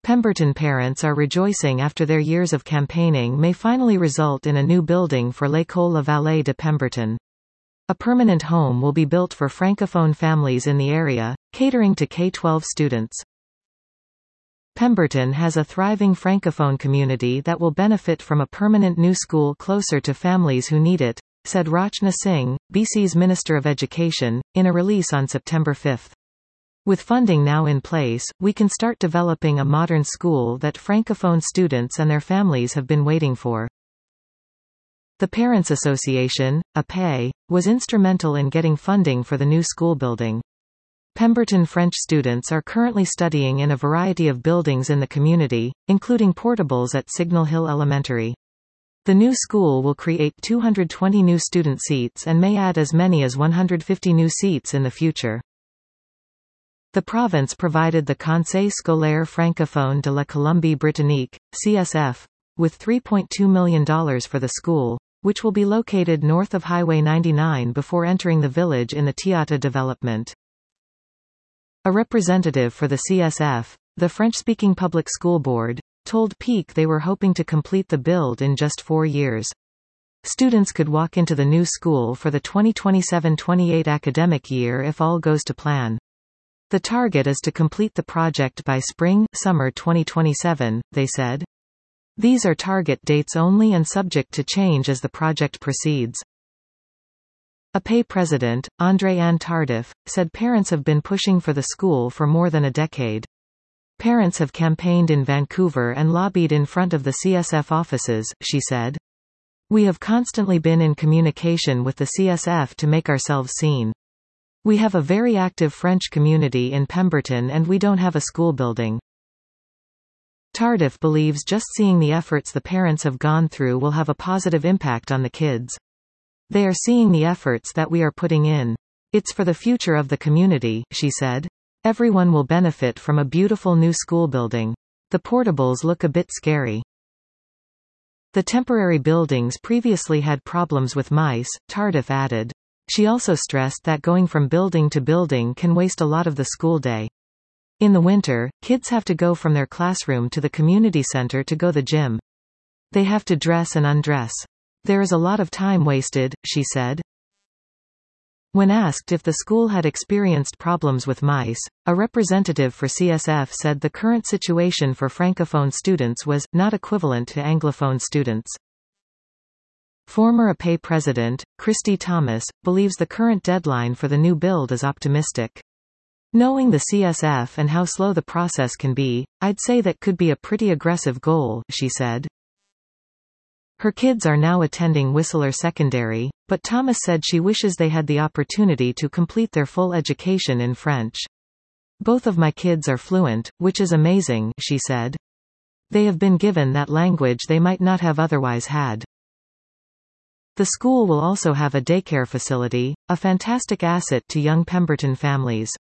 Pemberton parents are rejoicing after their years of campaigning may finally result in a new building for l'École La Vallée de Pemberton. A permanent home will be built for Francophone families in the area, catering to K-12 students. Pemberton has a thriving Francophone community that will benefit from a permanent new school closer to families who need it, said Rachna Singh, BC's Minister of Education, in a release on September 5. With funding now in place, we can start developing a modern school that Francophone students and their families have been waiting for. The Parents Association, APE, was instrumental in getting funding for the new school building. Pemberton French students are currently studying in a variety of buildings in the community, including portables at Signal Hill Elementary. The new school will create 220 new student seats and may add as many as 150 new seats in the future. The province provided the Conseil scolaire francophone de la Colombie-Britannique, CSF, with $3.2 million for the school, which will be located north of Highway 99 before entering the village in the Tiata development. A representative for the CSF, the French-speaking Public School Board, told Peak they were hoping to complete the build in just 4 years. Students could walk into the new school for the 2027-28 academic year if all goes to plan. The target is to complete the project by spring/summer 2027, they said. These are target dates only and subject to change as the project proceeds. APE president, André-Anne Tardif, said parents have been pushing for the school for more than a decade. Parents have campaigned in Vancouver and lobbied in front of the CSF offices, she said. We have constantly been in communication with the CSF to make ourselves seen. We have a very active French community in Pemberton and we don't have a school building. Tardif believes just seeing the efforts the parents have gone through will have a positive impact on the kids. They are seeing the efforts that we are putting in. It's for the future of the community, she said. Everyone will benefit from a beautiful new school building. The portables look a bit scary. The temporary buildings previously had problems with mice, Tardif added. She also stressed that going from building to building can waste a lot of the school day. In the winter, kids have to go from their classroom to the community center to go to the gym. They have to dress and undress. There is a lot of time wasted, she said. When asked if the school had experienced problems with mice, a representative for CSF said the current situation for Francophone students was not equivalent to Anglophone students. Former APE president, Christy Thomas, believes the current deadline for the new build is optimistic. Knowing the CSF and how slow the process can be, I'd say that could be a pretty aggressive goal, she said. Her kids are now attending Whistler Secondary, but Thomas said she wishes they had the opportunity to complete their full education in French. Both of my kids are fluent, which is amazing, she said. They have been given that language they might not have otherwise had. The school will also have a daycare facility, a fantastic asset to young Pemberton families.